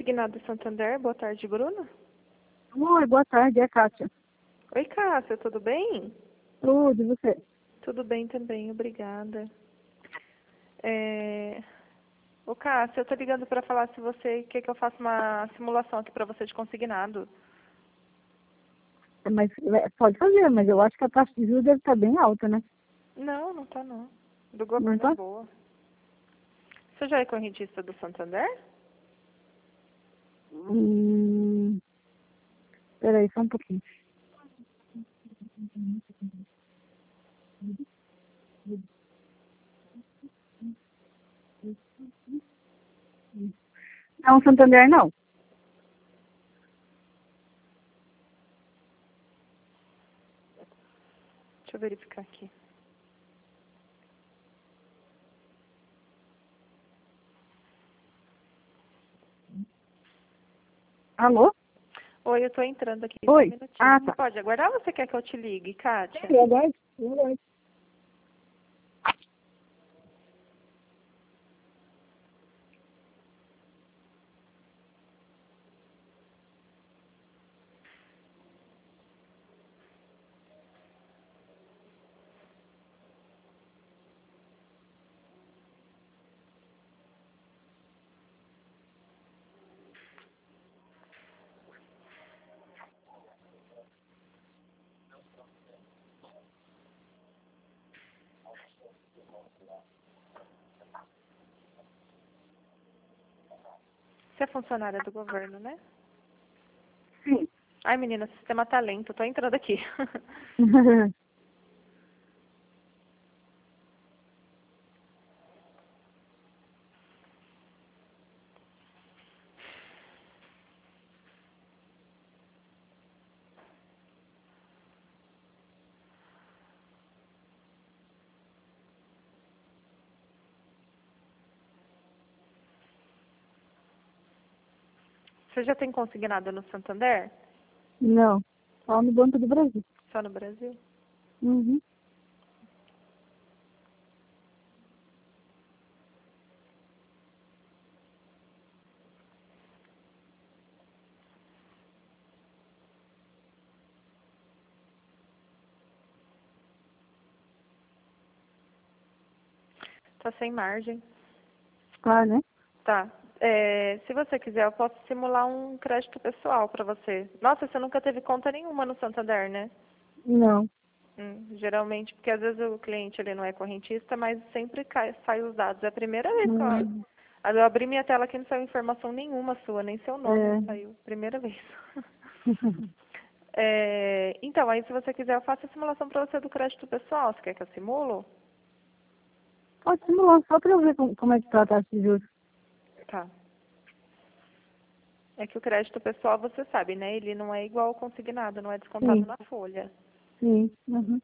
Consignado Santander, boa tarde, Bruna. Oi, boa tarde, é a Kátia. Oi, Cássia, tudo bem? Tudo, e você? Tudo bem também, obrigada. Ô, Cássia, eu tô ligando para falar se você quer que eu faça uma simulação aqui para você de consignado. Mas pode fazer, mas eu acho que a taxa de juros deve estar bem alta, né? Não, não tá não. Do Não governo é tá? boa. Você já é correntista do Santander? Peraí, só um pouquinho. Não, Santander não. Deixa eu verificar aqui. Alô? Oi, eu tô entrando aqui, só um Oi? minutinho. Ah, Você tá. pode aguardar ou você quer que eu te ligue, Kátia? Eu aguardo, eu aguardo. Você é funcionária do governo, né? Sim. Ai, menina, o sistema tá lento, tô entrando aqui. Você já tem consignado no Santander? Não, só no Banco do Brasil. Só no Brasil? Uhum. Tá sem margem. Claro, né? Tá. Se você quiser, eu posso simular um crédito pessoal para você. Nossa, você nunca teve conta nenhuma no Santander, né? Não. Geralmente, porque às vezes o cliente ele não é correntista, mas sempre sai os dados. É a primeira vez que Hum, eu abri minha tela aqui, não saiu informação nenhuma sua, nem seu nome é. saiu. Primeira vez. Então, aí se você quiser, eu faço a simulação para você do crédito pessoal. Você quer que eu simulo? Pode simular, só para eu ver como é que tá a taxa de juros. Tá. É que o crédito pessoal, você sabe, né? Ele não é igual ao consignado, não é descontado Sim, na folha. sim. Uhum.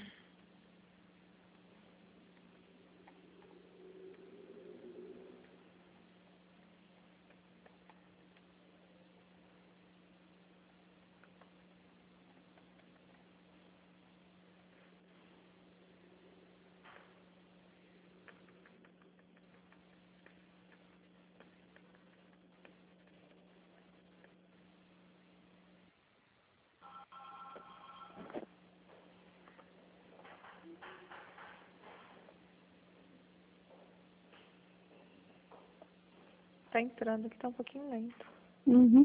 Tá entrando aqui, tá um pouquinho lento. Uhum.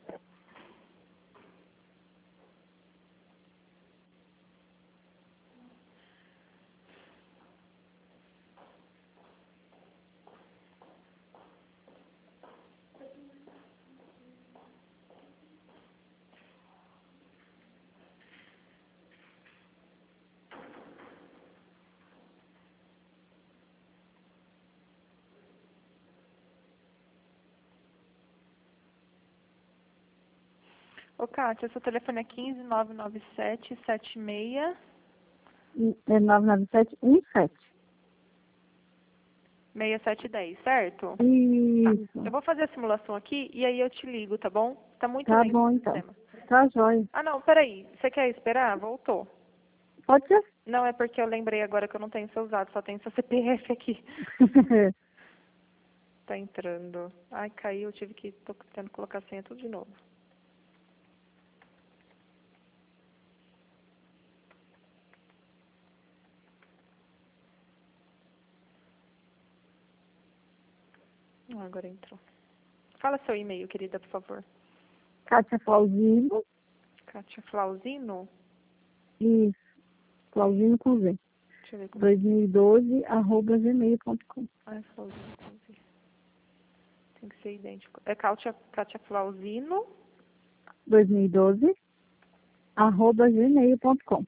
Ô, Kátia, seu telefone é 1599776 É 99717. 6710, certo? Tá. Eu Isso. vou fazer a simulação aqui e aí eu te ligo, tá bom? Tá muito Tá lento bom, o então. sistema. Tá jóia. Ah, não, peraí. Você quer esperar? Voltou. Pode ser? Não, é porque eu lembrei agora que eu não tenho seus dados, só tenho seu CPF aqui. Tá entrando. Ai, caiu, eu tive que... Tô tendo que colocar a senha tudo de novo. Agora entrou. Fala seu e-mail, querida, por favor. Kátia Flauzino. Kátia Flauzino? Isso. Flauzino com Z. Deixa eu ver como... 2012, @gmail.com. Ai, Flauzino, inclusive. Tem que ser idêntico. É Kátia Flauzino? 2012, @gmail.com.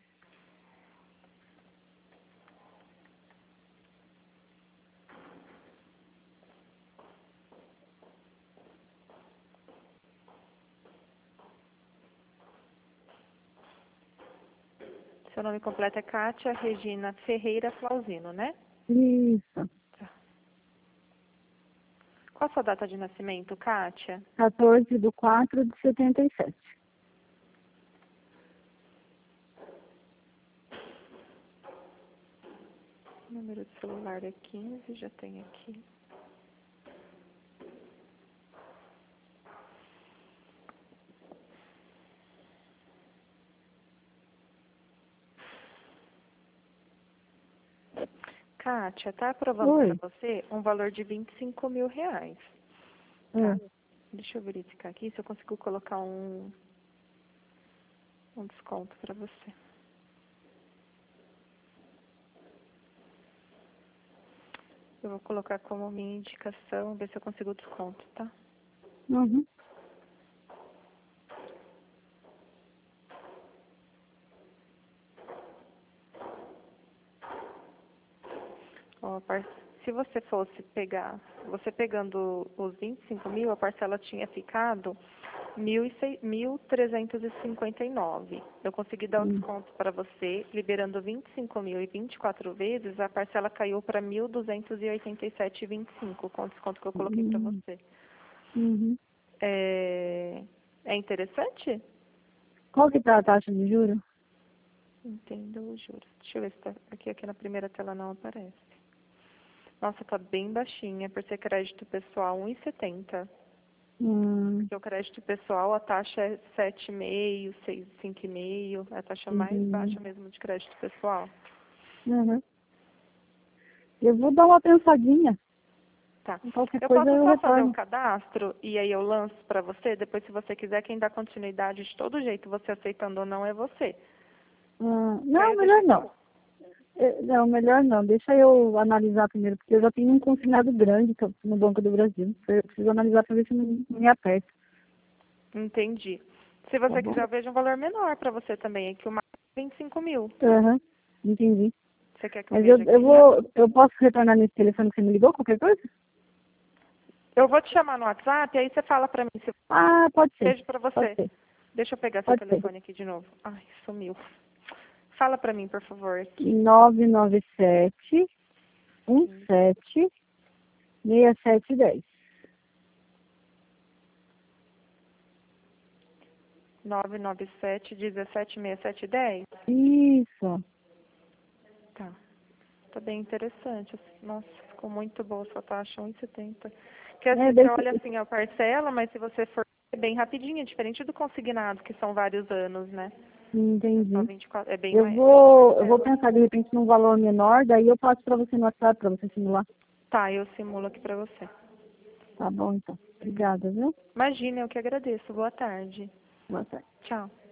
Seu nome completo é Kátia Regina Ferreira Flauzino, né? Isso. Tá. Qual a sua data de nascimento, Kátia? 14/4/77. Número de celular é 15, já tem aqui. Kátia, tá aprovando Oi. para você um valor de R$ 25.000. Tá? É. Deixa eu verificar aqui se eu consigo colocar um desconto para você. Eu vou colocar como minha indicação, ver se eu consigo desconto, tá? Uhum. Ó, se você fosse pegar, você pegando os 25.000, a parcela tinha ficado 1.359. Eu consegui dar o desconto para você, liberando 25.000 e 24 vezes, a parcela caiu para 1.287,25, com o desconto que eu coloquei para Uhum. você. Uhum. É interessante? Qual que tá a taxa de juros? Entendo os juros. Deixa eu ver se tá aqui na primeira tela não aparece. Nossa, tá bem baixinha, por ser crédito pessoal, 1,70. Porque o crédito pessoal, a taxa é 7,5, 5,5, é a taxa mais baixa mesmo de crédito pessoal. Uhum. Eu vou dar uma pensadinha. Tá. Qualquer Eu coisa posso eu só fazer o retorno. cadastro e aí eu lanço para você, depois se você quiser, quem dá continuidade de todo jeito, você aceitando ou não, é você. Que aí Não, eu melhor deixo... não. Não, melhor não. Deixa eu analisar primeiro, porque eu já tenho um consignado grande no Banco do Brasil. Eu preciso analisar para ver se não me aperta. Entendi. Se Tá você bom? quiser, eu vejo um valor menor para você também, que o mais é 25.000. Aham, entendi. Você quer que eu Mas veja aqui já? eu posso retornar nesse telefone que você me ligou, qualquer coisa? Eu vou te chamar no WhatsApp, aí você fala para mim se eu Ah, pode ser. vejo para Pode você. ser. Deixa eu pegar seu Pode ser. telefone aqui de novo. Ai, sumiu. Fala para mim, por favor. 997 17 6710. 997 176710? Isso. Tá. Tá bem interessante. Nossa, ficou muito boa a sua taxa, 1,70. Que assim, você olha assim a parcela, mas se você for é bem rapidinho, diferente do consignado, que são vários anos, né? É só Entendi. 24, é bem Eu mais. vou pensar de repente num valor menor, daí eu passo para você no WhatsApp para você simular. Tá, eu simulo aqui pra você. Tá bom, então. Obrigada, viu? Imagina, eu que agradeço. Boa tarde. Boa tarde. Tchau.